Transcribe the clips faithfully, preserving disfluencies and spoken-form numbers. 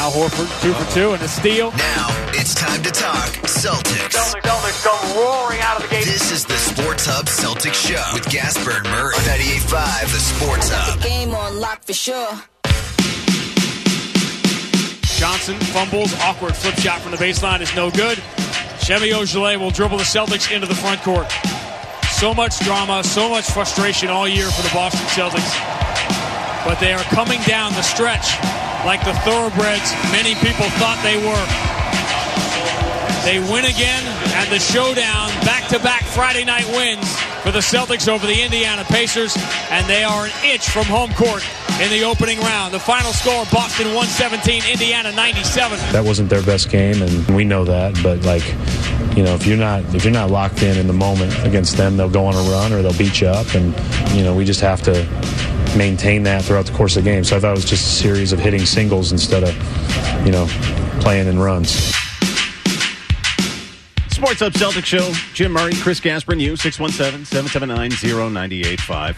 Al Horford, two for two, and a steal. Now it's time to talk Celtics. Celtics, Celtics come roaring out of the gate. This is the Sports Hub Celtics Show with Gasper and Murray. ninety-eight point five, the Sports Hub. Game on lock for sure. Johnson fumbles, awkward flip shot from the baseline is no good. Chevy Ojale will dribble the Celtics into the front court. So much drama, so much frustration all year for the Boston Celtics. But they are coming down the stretch like the thoroughbreds many people thought they were. They win again at the showdown, back-to-back Friday night wins for the Celtics over the Indiana Pacers, and they are an inch from home court in the opening round. The final score, Boston one seventeen, Indiana ninety-seven. That wasn't their best game, and we know that, but like, you know, if you're not if you're not locked in in the moment against them, they'll go on a run or they'll beat you up, and you know, we just have to maintain that throughout the course of the game. So I thought it was just a series of hitting singles instead of, you know, playing in runs. Sports Hub Celtics Show. Jim Murray, Chris Gasper, and you. six one seven, seven seven nine, zero nine eight five.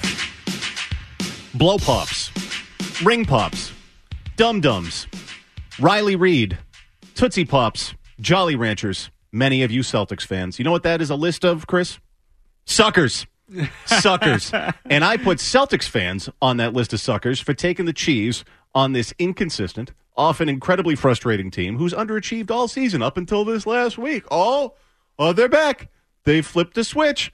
Blow Pops. Ring Pops. Dum Dums. Riley Reid. Tootsie Pops. Jolly Ranchers. Many of you Celtics fans. You know what that is a list of, Chris? Suckers. Suckers. And I put Celtics fans on that list of suckers for taking the cheese on this inconsistent, often incredibly frustrating team who's underachieved all season up until this last week. Oh, oh, they're back. They flipped a switch.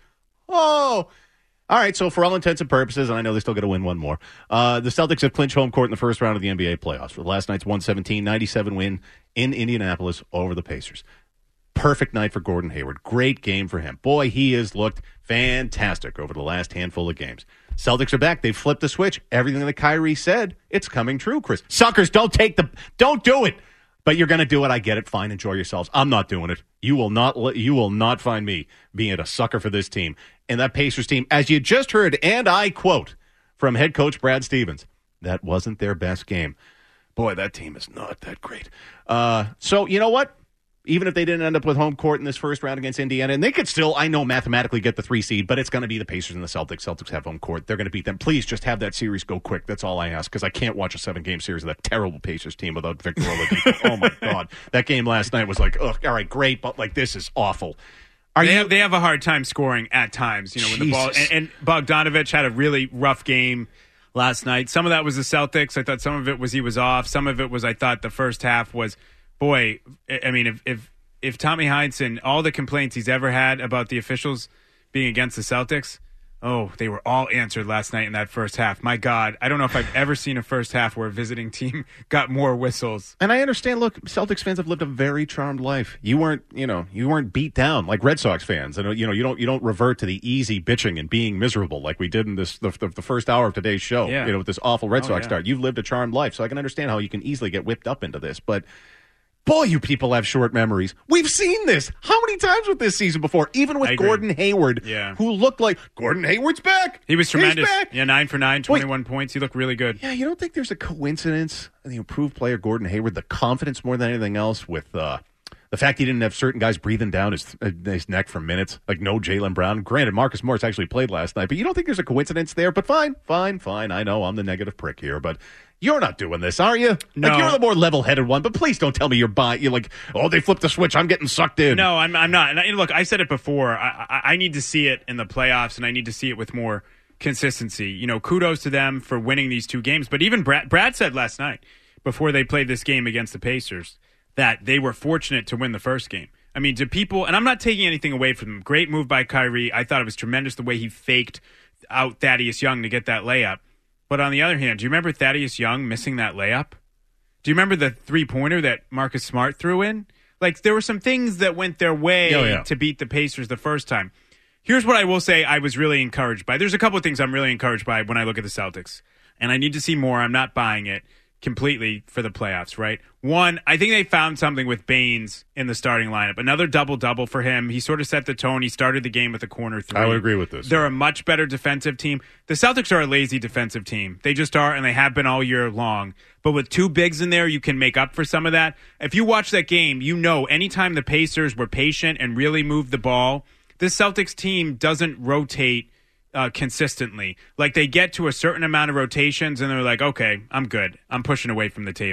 Oh. All right, so for all intents and purposes, and I know they still got to win one more, uh, the Celtics have clinched home court in the first round of the N B A playoffs for last night's one seventeen ninety-seven win in Indianapolis over the Pacers. Perfect night for Gordon Hayward. Great game for him. Boy, he has looked fantastic over the last handful of games. Celtics are back. They've flipped the switch. Everything that Kyrie said, it's coming true, Chris. Suckers, don't take the, don't do it. But you're going to do it. I get it. Fine. Enjoy yourselves. I'm not doing it. You will not, you will not find me being a sucker for this team. And that Pacers team, as you just heard, and I quote from head coach Brad Stevens, that wasn't their best game. Boy, that team is not that great. Uh, so, you know what? Even if they didn't end up with home court in this first round against Indiana, and they could still, I know, mathematically get the three seed, but it's going to be the Pacers and the Celtics. Celtics have home court. They're going to beat them. Please just have that series go quick. That's all I ask, because I can't watch a seven-game series of that terrible Pacers team without Victor Oladipo. Oh, my God. That game last night was like, ugh, all right, great, but, like, this is awful. Are they, you, have, they have a hard time scoring at times, you know, when the ball, and, and Bogdanovich had a really rough game last night. Some of that was the Celtics. I thought some of it was he was off. Some of it was I thought the first half was, boy, I mean, if if If Tommy Heinsohn, all the complaints he's ever had about the officials being against the Celtics, oh, they were all answered last night in that first half. My God, I don't know if I've ever seen a first half where a visiting team got more whistles. And I understand, look, Celtics fans have lived a very charmed life. You weren't, you know, you weren't beat down like Red Sox fans. And, you know, you don't you don't revert to the easy bitching and being miserable like we did in this the, the, the first hour of today's show, yeah. you know, with this awful Red oh, Sox yeah. start. You've lived a charmed life, so I can understand how you can easily get whipped up into this. But boy, you people have short memories. We've seen this. How many times with this season before? Even with Gordon Hayward, yeah. who looked like, Gordon Hayward's back. He was tremendous. He's back. Yeah, nine for nine, twenty-one Wait, points. He looked really good. Yeah, you don't think there's a coincidence in the improved player Gordon Hayward, the confidence more than anything else with uh, the fact he didn't have certain guys breathing down his, uh, his neck for minutes, like no Jaylen Brown. Granted, Marcus Morris actually played last night, but you don't think there's a coincidence there? But fine, fine, fine. I know I'm the negative prick here, but you're not doing this, are you? No. Like, you're the more level-headed one, but please don't tell me you're buying. You're like, oh, they flipped the switch. I'm getting sucked in. No, I'm, I'm not. And I, look, I said it before. I, I, I need to see it in the playoffs, and I need to see it with more consistency. You know, kudos to them for winning these two games. But even Brad, Brad said last night, before they played this game against the Pacers, that they were fortunate to win the first game. I mean, to people, and I'm not taking anything away from them. Great move by Kyrie. I thought it was tremendous the way he faked out Thaddeus Young to get that layup. But on the other hand, do you remember Thaddeus Young missing that layup? Do you remember the three-pointer that Marcus Smart threw in? Like, there were some things that went their way oh, yeah. to beat the Pacers the first time. Here's what I will say I was really encouraged by. There's a couple of things I'm really encouraged by when I look at the Celtics. And I need to see more. I'm not buying it completely for the playoffs, right? One, I think they found something with Baines in the starting lineup. Another double-double for him. He sort of set the tone. He started the game with a corner three. I would agree with this. They're a much better defensive team. The Celtics are a lazy defensive team. They just are, and they have been all year long. But with two bigs in there, you can make up for some of that. If you watch that game, you know anytime the Pacers were patient and really moved the ball, this Celtics team doesn't rotate Uh, consistently. Like, they get to a certain amount of rotations and they're like, okay, I'm good. I'm pushing away from the table.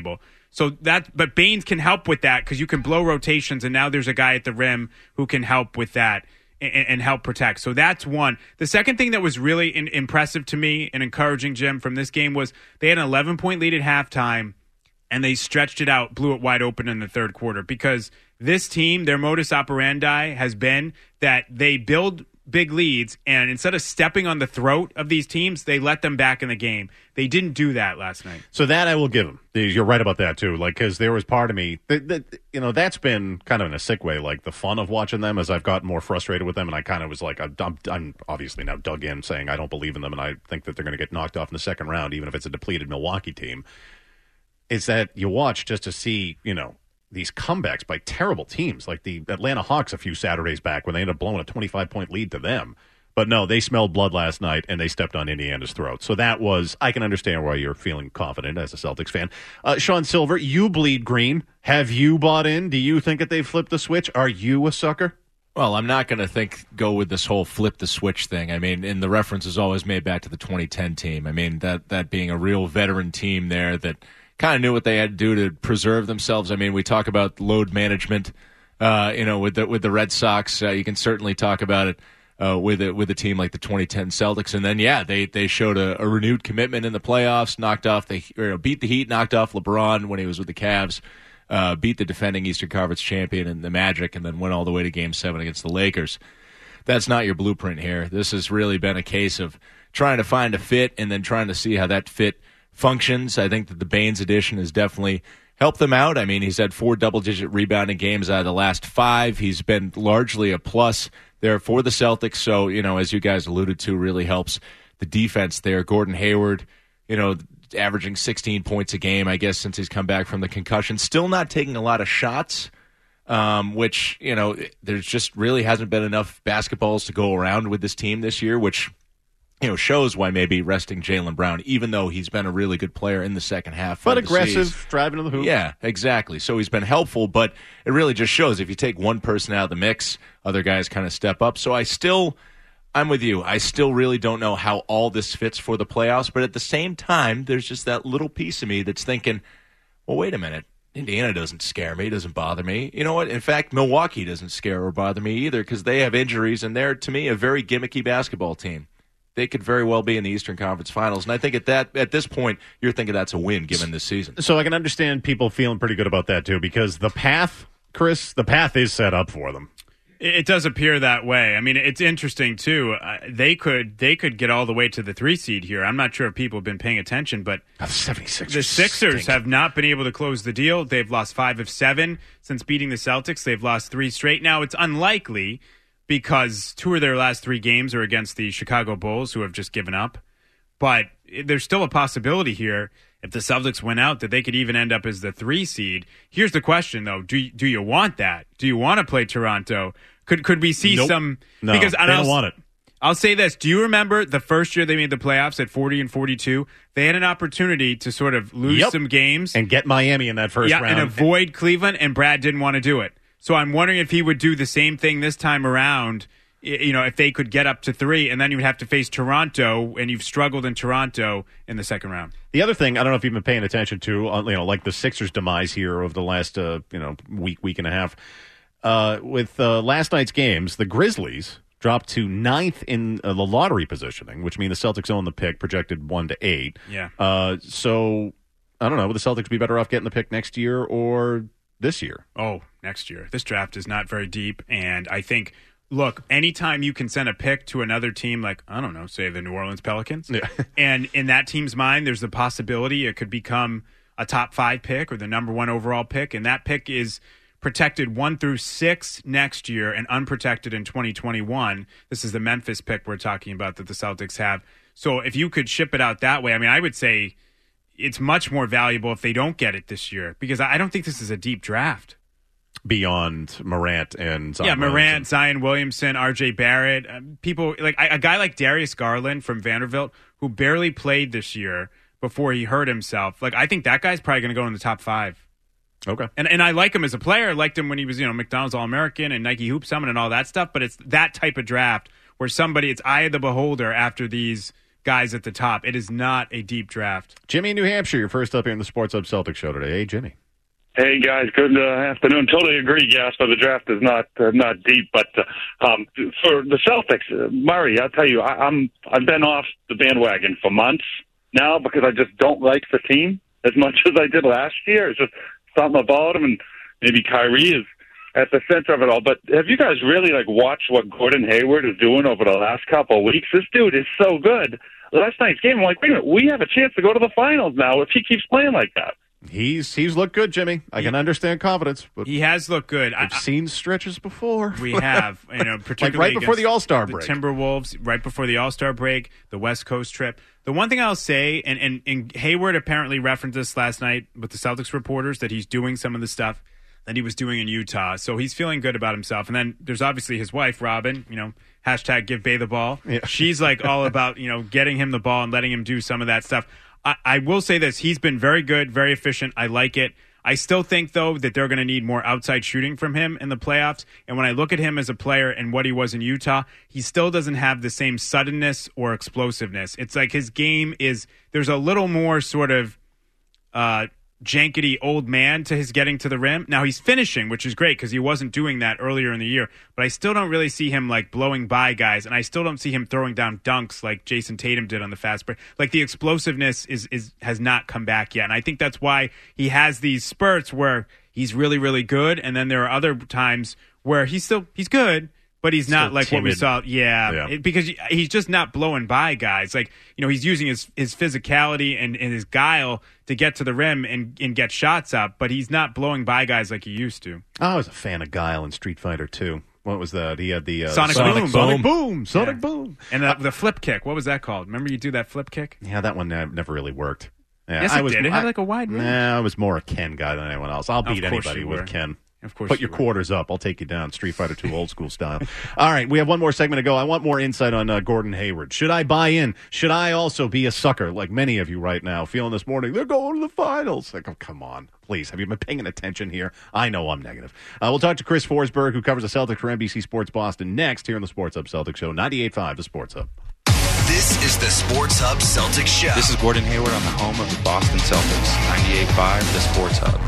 So that, but Baynes can help with that because you can blow rotations, and now there's a guy at the rim who can help with that and, and help protect. So that's one. The second thing that was really in, impressive to me and encouraging, Jim, from this game was they had an eleven-point lead at halftime, and they stretched it out, blew it wide open in the third quarter because this team, their modus operandi has been that they build big leads, and instead of stepping on the throat of these teams, they let them back in the game. They didn't do that last night. So that I will give them. You're right about that too. Like, because there was part of me that, that you know that's been kind of in a sick way. Like the fun of watching them as I've gotten more frustrated with them, and I kind of was like, I'm, I'm obviously now dug in saying I don't believe in them, and I think that they're going to get knocked off in the second round, even if it's a depleted Milwaukee team. Is that you watch just to see, you know, these comebacks by terrible teams like the Atlanta Hawks a few Saturdays back when they ended up blowing a twenty-five point lead to them. But no, they smelled blood last night, and they stepped on Indiana's throat. So that was, I can understand why you're feeling confident as a Celtics fan. Uh, Sean Silver, you bleed green. Have you bought in? Do you think that they've flipped the switch? Are you a sucker? Well, I'm not going to think go with this whole flip the switch thing. I mean, and the reference is always made back to the twenty ten team. I mean, that that being a real veteran team there that kind of knew what they had to do to preserve themselves. I mean, we talk about load management, uh, you know, with the with the Red Sox. Uh, you can certainly talk about it uh, with a, with a team like the twenty ten Celtics. And then, yeah, they they showed a, a renewed commitment in the playoffs. Knocked off the or beat the Heat. Knocked off LeBron when he was with the Cavs. Uh, beat the defending Eastern Conference champion and the Magic, and then went all the way to Game Seven against the Lakers. That's not your blueprint here. This has really been a case of trying to find a fit and then trying to see how that fit functions. I think that the Baynes addition has definitely helped them out. I mean, he's had four double-digit rebounding games out of the last five. He's been largely a plus there for the Celtics. So, you know, as you guys alluded to, really helps the defense there. Gordon Hayward, you know, averaging sixteen points a game, I guess, since he's come back from the concussion. Still not taking a lot of shots, um, which, you know, there's just really hasn't been enough basketballs to go around with this team this year, which you know, shows why maybe resting Jaylen Brown, even though he's been a really good player in the second half. But aggressive, driving to the hoop. Yeah, exactly. So he's been helpful, but it really just shows if you take one person out of the mix, other guys kind of step up. So I still, I'm with you. I still really don't know how all this fits for the playoffs, but at the same time, there's just that little piece of me that's thinking, well, wait a minute. Indiana doesn't scare me, doesn't bother me. You know what? In fact, Milwaukee doesn't scare or bother me either because they have injuries, and they're, to me, a very gimmicky basketball team. They could very well be in the Eastern Conference Finals. And I think at that at this point, you're thinking that's a win given this season. So I can understand people feeling pretty good about that, too, because the path, Chris, the path is set up for them. It does appear that way. I mean, it's interesting, too. Uh, they could they could get all the way to the three seed here. I'm not sure if people have been paying attention, but oh, seventy-six the Sixers stink. have not been able to close the deal. They've lost five of seven since beating the Celtics. They've lost three straight. Now, it's unlikely because two of their last three games are against the Chicago Bulls, who have just given up. But there's still a possibility here, if the Celtics win out, that they could even end up as the three seed. Here's the question, though. Do you, do you want that? Do you want to play Toronto? Could could we see nope. some... No, because, they don't I'll, want it. I'll say this. Do you remember the first year they made the playoffs at forty and forty-two? They had an opportunity to sort of lose yep. some games. And get Miami in that first yeah, round. and avoid Cleveland, and Brad didn't want to do it. So I'm wondering if he would do the same thing this time around, you know, if they could get up to three, and then you would have to face Toronto, and you've struggled in Toronto in the second round. The other thing, I don't know if you've been paying attention to, you know, like the Sixers' demise here over the last, uh, you know, week, week and a half. Uh, with uh, last night's games, the Grizzlies dropped to ninth in uh, the lottery positioning, which means the Celtics own the pick, projected one to eight. Yeah. Uh, so, I don't know, would the Celtics be better off getting the pick next year or this year? Oh, next year. This draft is not very deep, and I think... Look, anytime you can send a pick to another team, like, I don't know, say the New Orleans Pelicans, yeah. and in that team's mind, there's the possibility it could become a top five pick or the number one overall pick, and that pick is protected one through six next year and unprotected in twenty twenty-one. This is the Memphis pick we're talking about that the Celtics have. So if you could ship it out that way, I mean, I would say it's much more valuable if they don't get it this year, because I don't think this is a deep draft. Beyond Morant and Zion yeah, Morant, Williamson. Zion Williamson, R J Barrett, um, people like a guy like Darius Garland from Vanderbilt who barely played this year before he hurt himself. Like, I think that guy's probably going to go in the top five. Okay, and and I like him as a player. I liked him when he was, you know, McDonald's All-American and Nike Hoop Summit and all that stuff. But it's that type of draft where somebody, it's eye of the beholder after these guys at the top. It is not a deep draft. Jimmy in New Hampshire, you're first up here in the Sports Hub Celtics show today. Hey, Jimmy. Hey guys, good uh, afternoon. Totally agree, Gasper. The draft is not uh, not deep, but uh, um, for the Celtics, uh, Murray, I'll tell you, I, I'm I've been off the bandwagon for months now because I just don't like the team as much as I did last year. It's just something about him, and maybe Kyrie is at the center of it all. But have you guys really like watched what Gordon Hayward is doing over the last couple of weeks? This dude is so good. Last night's game, I'm like, wait a minute, we have a chance to go to the finals now if he keeps playing like that. He's he's looked good, Jimmy. I can understand confidence, but he has looked good. I've I, seen stretches before. We have, you know, particularly like right before the All-Star break. The Timberwolves, right before the All-Star break, the West Coast trip. The one thing I'll say, and, and, and Hayward apparently referenced this last night with the Celtics reporters, that he's doing some of the stuff that he was doing in Utah. So he's feeling good about himself. And then there's obviously his wife, Robin, you know, hashtag give Bay the ball. Yeah. She's like all about, you know, getting him the ball and letting him do some of that stuff. I, I will say this. He's been very good, very efficient. I like it. I still think, though, that they're going to need more outside shooting from him in the playoffs. And when I look at him as a player and what he was in Utah, he still doesn't have the same suddenness or explosiveness. It's like his game is – there's a little more sort of uh, jankety old man to his getting to the rim. Now, he's finishing, which is great because he wasn't doing that earlier in the year. But I still don't really see him, like, blowing by guys. And I still don't see him throwing down dunks like Jason Tatum did on the fast break. Like, the explosiveness is, is has not come back yet. And I think that's why he has these spurts where he's really, really good. And then there are other times where he's still – he's good, but he's not Still like timid. what we saw. Yeah, Yeah. It, because he's just not blowing by guys. Like, you know, he's using his, his physicality and, and his guile to get to the rim and, and get shots up, but he's not blowing by guys like he used to. I was a fan of Guile in Street Fighter two. What was that? He had the uh, Sonic Sonic Boom. Sonic Boom. Sonic Yeah. Boom. And the, the flip kick, what was that called? Remember you do that flip kick? Yeah, that one uh, never really worked. Yeah, Yes, I it was, did. It I, had like a wide range. Nah, I was more a Ken guy than anyone else. I'll beat Of course anybody you with were. Ken. Of course Put you your were. quarters up. I'll take you down. Street Fighter two old school style. All right, we have one more segment to go. I want more insight on uh, Gordon Hayward. Should I buy in? Should I also be a sucker like many of you right now feeling this morning, they're going to the finals? Like, oh, come on. Please, have you been paying attention here? I know I'm negative. Uh, we'll talk to Chris Forsberg, who covers the Celtics for N B C Sports Boston, next here on the Sports Hub Celtics Show, ninety-eight point five, the Sports Hub. This is the Sports Hub Celtics Show. This is Gordon Hayward on the home of the Boston Celtics, ninety-eight point five, the Sports Hub.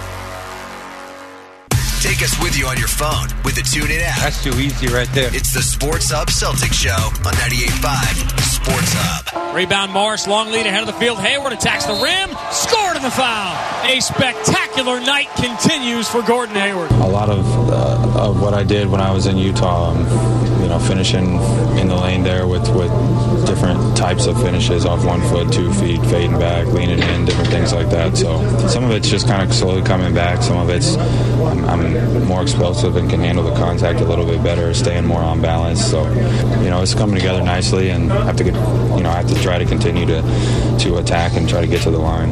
Take us with you on your phone with the TuneIn app. That's too easy right there. It's the Sports Hub Celtics Show on ninety-eight point five Sports Hub. Rebound Morris, long lead ahead of the field. Hayward attacks the rim, scored in the foul. A spectacular night continues for Gordon Hayward. A lot of uh, of what I did when I was in Utah, um, you know, finishing in the lane there with, with different types of finishes off one foot, two feet, fading back, leaning in, different things like that. So some of it's just kind of slowly coming back. Some of it's I'm, I'm more explosive and can handle the contact a little bit better, staying more on balance. So, you know, it's coming together nicely, and I have to get, you know, I have to try to continue to to attack and try to get to the line.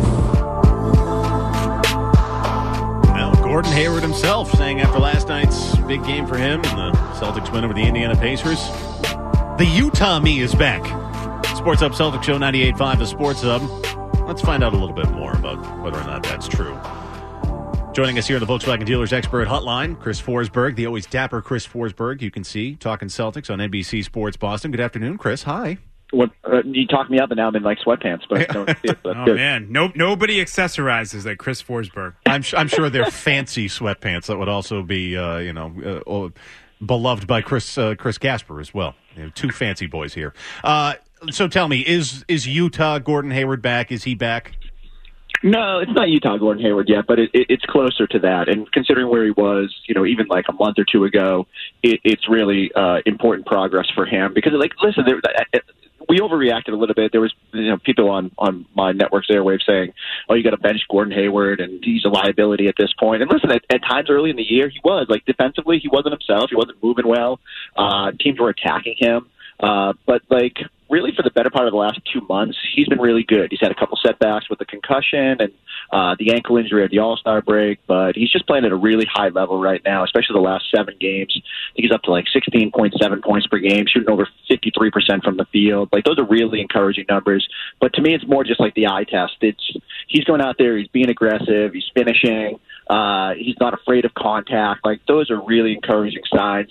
Well, Gordon Hayward himself saying after last night's big game for him and the Celtics win over the Indiana Pacers, the Utah me is back. Sports Hub Celtics Show, ninety-eight point five, the Sports Hub. Let's find out a little bit more about whether or not that's true. Joining us here on the Volkswagen Dealers Expert Hotline, Chris Forsberg, the always dapper Chris Forsberg, you can see, talking Celtics on N B C Sports Boston. Good afternoon, Chris. Hi. What uh, you talked me up, and now I'm in like sweatpants. But don't see it, but Oh, good. man. No, nobody accessorizes like Chris Forsberg. I'm, I'm sure they're fancy sweatpants that would also be, uh, you know, uh, beloved by Chris uh, Chris Gasper as well. You know, two fancy boys here. Uh, so tell me, is is Utah Gordon Hayward back? Is he back? No, it's not Utah Gordon Hayward yet, but it, it, it's closer to that. And considering where he was, you know, even like a month or two ago, it, it's really uh, important progress for him. Because, like, listen, there, we overreacted a little bit. There was, you know, people on, on my network's airwaves saying, oh, you got to bench Gordon Hayward, and he's a liability at this point. And listen, at, at times early in the year, he was. Like, defensively, he wasn't himself. He wasn't moving well. Uh, teams were attacking him. Uh, but, like, really for the better part of the last two months, he's been really good. He's had a couple setbacks with the concussion and uh, the ankle injury at the All-Star break, but he's just playing at a really high level right now, especially the last seven games. I think he's up to like sixteen point seven points per game, shooting over fifty-three percent from the field. Like, those are really encouraging numbers. But to me, it's more just like the eye test. It's he's going out there, he's being aggressive, he's finishing, uh, he's not afraid of contact. Like, those are really encouraging signs. And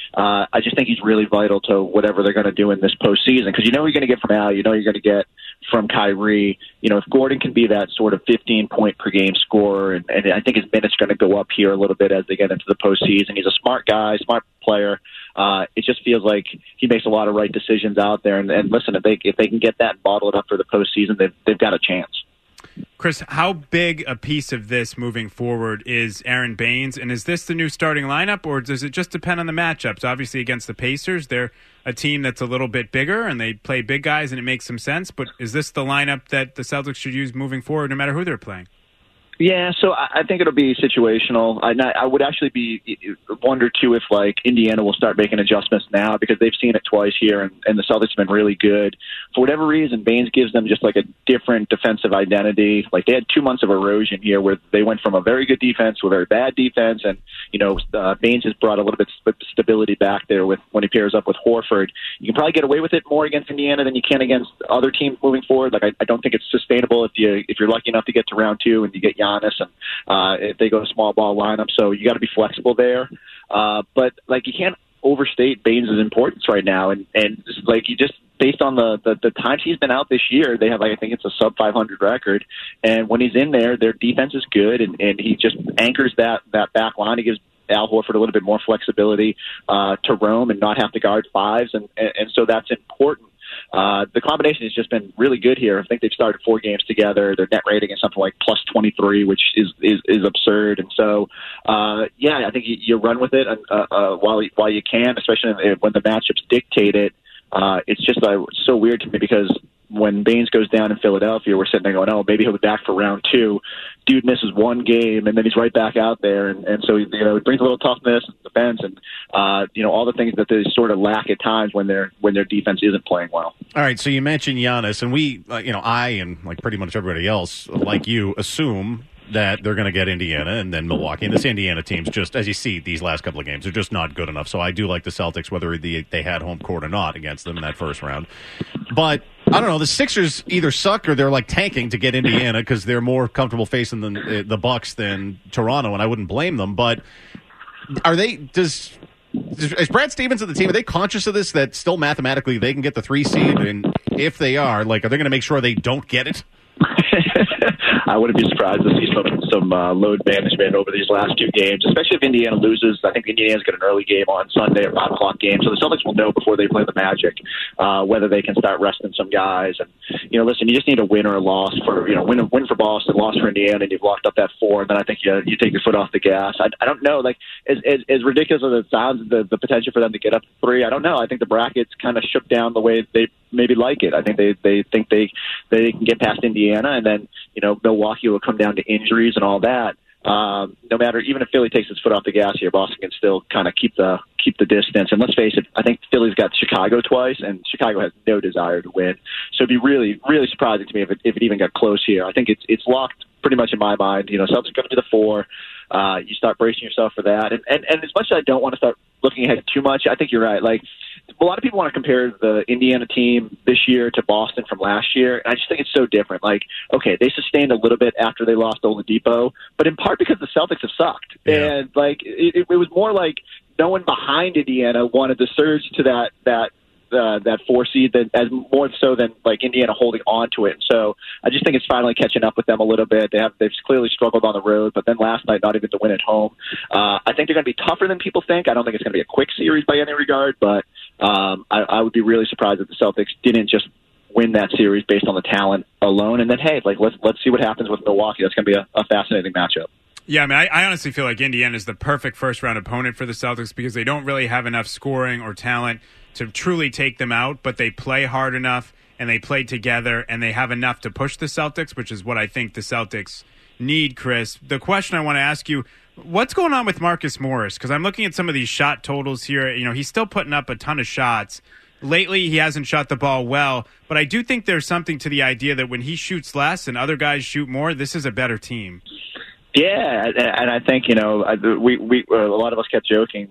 uh, I just think he's really vital to whatever they're going to do in this postseason, because you know you're going to get from Al, you know you're going to get from Kyrie. You know, if Gordon can be that sort of fifteen-point per game scorer, and, and I think his minutes are going to go up here a little bit as they get into the postseason. He's a smart guy, smart player. Uh, it just feels like he makes a lot of right decisions out there. And, and listen, if they if they can get that and bottle it up for the postseason, they've they've got a chance. Chris, how big a piece of this moving forward is Aaron Baines? And is this the new starting lineup, or does it just depend on the matchups? Obviously, against the Pacers, they're a team that's a little bit bigger, and they play big guys, and it makes some sense. But is this the lineup that the Celtics should use moving forward, no matter who they're playing? Yeah, so I think it'll be situational. I, I would actually be wonder too if like Indiana will start making adjustments now, because they've seen it twice here, and, and the Celtics have been really good. For whatever reason, Baines gives them just like a different defensive identity. Like they had two months of erosion here, where they went from a very good defense to a very bad defense, and you know uh, Baines has brought a little bit of stability back there with when he pairs up with Horford. You can probably get away with it more against Indiana than you can against other teams moving forward. Like I, I don't think it's sustainable if you if you're lucky enough to get to round two and you get Giannis, and uh, if they go small ball lineup. So you got to be flexible there. Uh, but like you can't overstate Baines' importance right now. And, and just, like you just based on the, the, the times he's been out this year, they have like I think it's a sub five hundred record. And when he's in there, their defense is good, and, and he just anchors that, that back line. He gives Al Horford a little bit more flexibility uh, to roam and not have to guard fives. And, and, and so that's important. Uh, the combination has just been really good here. I think they've started four games together. Their net rating is something like plus twenty-three, which is is, is absurd. And so, uh, yeah, I think you, you run with it uh, uh, while while you can, especially when the matchups dictate it. Uh, it's just uh, so weird to me, because when Baines goes down in Philadelphia, we're sitting there going, oh, maybe he'll be back for round two. Dude misses one game, and then he's right back out there. And, and so, you know, it brings a little toughness and defense and, uh, you know, all the things that they sort of lack at times when, they're, when their defense isn't playing well. All right, so you mentioned Giannis, and we, uh, you know, I and like pretty much everybody else, like you, assume that they're going to get Indiana and then Milwaukee. And this Indiana team's just, as you see, these last couple of games, they're just not good enough. So I do like the Celtics, whether the, they had home court or not against them in that first round. But I don't know, the Sixers either suck or they're like tanking to get Indiana because they're more comfortable facing the, the Bucks than Toronto, and I wouldn't blame them. But are they, does, is Brad Stevens and the team, are they conscious of this, that still mathematically they can get the three seed? And if they are, like, are they going to make sure they don't get it? I wouldn't be surprised to see some some uh, load management over these last two games, especially if Indiana loses. I think Indiana's got an early game on Sunday, a five o'clock game, so the Celtics will know before they play the Magic uh, whether they can start resting some guys. And you know, listen, you just need a win or a loss for you know win win for Boston, loss for Indiana, and you've locked up that four. And then I think you you take your foot off the gas. I, I don't know, like as, as as ridiculous as it sounds, the the potential for them to get up to three. I don't know. I think the brackets kind of shook down the way they maybe like it. I think they they think they they can get past Indiana, and then you know Milwaukee will come down to injuries and all that. Um, no matter, even if Philly takes his foot off the gas here, Boston can still kind of keep the keep the distance. And let's face it, I think Philly's got Chicago twice, and Chicago has no desire to win. So it'd be really, really surprising to me if it, if it even got close here. I think it's it's locked pretty much in my mind. You know, Celtics coming to the four. Uh, you start bracing yourself for that. And, and and as much as I don't want to start looking ahead too much, I think you're right. Like, a lot of people want to compare the Indiana team this year to Boston from last year, and I just think it's so different. Like, okay, they sustained a little bit after they lost Oladipo, but in part because the Celtics have sucked. Yeah. And, like, it, it was more like no one behind Indiana wanted to surge to that that uh, that four seed than, as more so than, like, Indiana holding on to it. And so I just think it's finally catching up with them a little bit. They have, they've clearly struggled on the road, but then last night not even to win at home. Uh, I think they're going to be tougher than people think. I don't think it's going to be a quick series by any regard, but Um, I, I would be really surprised if the Celtics didn't just win that series based on the talent alone. And then, hey, like let's let's see what happens with Milwaukee. That's going to be a, a fascinating matchup. Yeah, I mean, I, I honestly feel like Indiana is the perfect first-round opponent for the Celtics because they don't really have enough scoring or talent to truly take them out, but they play hard enough and they play together and they have enough to push the Celtics, which is what I think the Celtics need, Chris. The question I want to ask you, what's going on with Marcus Morris? Because I'm looking at some of these shot totals here. You know, he's still putting up a ton of shots. Lately, he hasn't shot the ball well, but I do think there's something to the idea that when he shoots less and other guys shoot more, this is a better team. Yeah, and I think, you know, we, we a lot of us kept joking, like,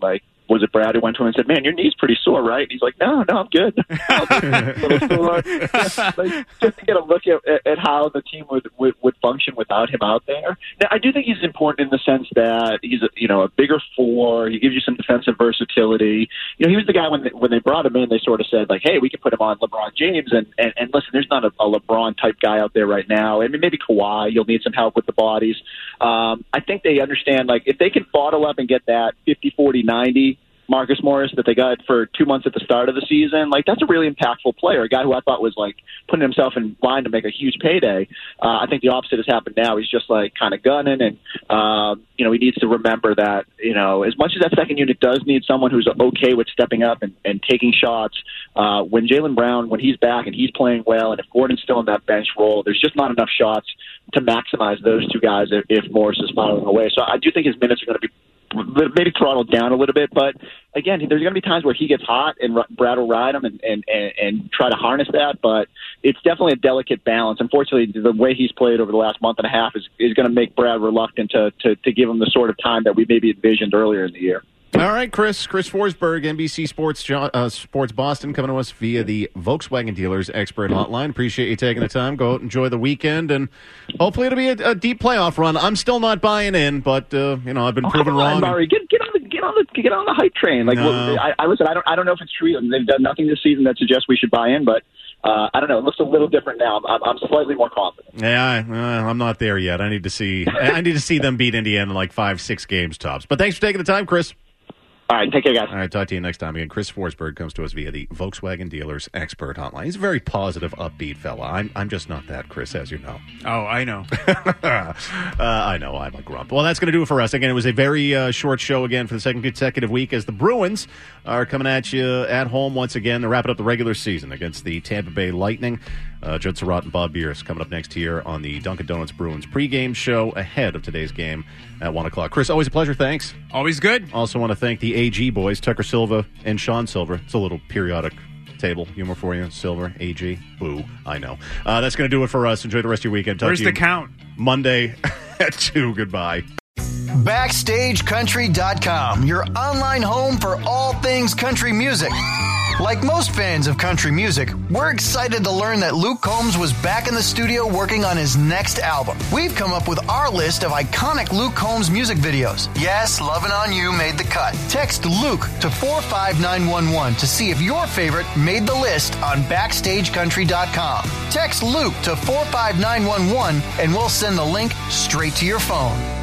was it Brad who went to him and said, "Man, your knee's pretty sore, right?" And he's like, "No, no, I'm good." Like, just to get a look at, at how the team would, would would function without him out there. Now, I do think he's important in the sense that he's a, you know a bigger four. He gives you some defensive versatility. You know, he was the guy when they, when they brought him in, they sort of said like, "Hey, we can put him on LeBron James." And and, and listen, there's not a, a LeBron type guy out there right now. I mean, maybe Kawhi. You'll need some help with the bodies. Um, I think they understand like if they can bottle up and get that fifty, forty, ninety Marcus Morris that they got for two months at the start of the season, like that's a really impactful player, a guy who I thought was like putting himself in line to make a huge payday. Uh, I think the opposite has happened now. He's just like kind of gunning, and um, you know he needs to remember that you know as much as that second unit does need someone who's okay with stepping up and, and taking shots. Uh, when Jaylen Brown, when he's back and he's playing well, and if Gordon's still in that bench role, there's just not enough shots to maximize those two guys if, if Morris is following away. So I do think his minutes are going to be maybe throttled down a little bit, but again, there's going to be times where he gets hot and Brad will ride him and, and, and, and try to harness that, but it's definitely a delicate balance. Unfortunately, the way he's played over the last month and a half is, is going to make Brad reluctant to, to, to give him the sort of time that we maybe envisioned earlier in the year. All right, Chris. Chris Forsberg, N B C Sports uh, Sports Boston, coming to us via the Volkswagen Dealers Expert Hotline. Appreciate you taking the time. Go out, enjoy the weekend, and hopefully it'll be a, a deep playoff run. I'm still not buying in, but uh, you know I've been oh, proven come on, wrong. Murray, get get on the get on the get on the hype train. Like, no. well, I, I listen. I don't I don't know if it's true. They've done nothing this season that suggests we should buy in, but. Uh, I don't know. It looks a little different now. I'm, I'm slightly more confident. Yeah, I, uh, I'm not there yet. I need to see. I need to see them beat Indiana in like five, six games tops. But thanks for taking the time, Chris. All right, take care, guys. All right, talk to you next time again. Chris Forsberg comes to us via the Volkswagen Dealers Expert Hotline. He's a very positive, upbeat fella. I'm I'm just not that, Chris, as you know. Oh, I know. uh, I know. I'm a grump. Well, that's going to do it for us. Again, it was a very uh, short show again for the second consecutive week as the Bruins are coming at you at home once again. They're wrapping up the regular season against the Tampa Bay Lightning. Uh, Judd Surratt and Bob Beers coming up next here on the Dunkin' Donuts Bruins pregame show ahead of today's game at one o'clock. Chris, always a pleasure. Thanks. Always good. Also want to thank the A G boys, Tucker Silva and Sean Silver. It's a little periodic table humor for you. Silver, A G, boo, I know. Uh, that's going to do it for us. Enjoy the rest of your weekend. Talk Where's to you the count? Monday at two. Goodbye. Backstage Country dot com, your online home for all things country music. Like most fans of country music, we're excited to learn that Luke Combs was back in the studio working on his next album. We've come up with our list of iconic Luke Combs music videos. Yes, Lovin' On You made the cut. Text Luke to four five nine one one to see if your favorite made the list on Backstage Country dot com. Text Luke to four five nine one one and we'll send the link straight to your phone.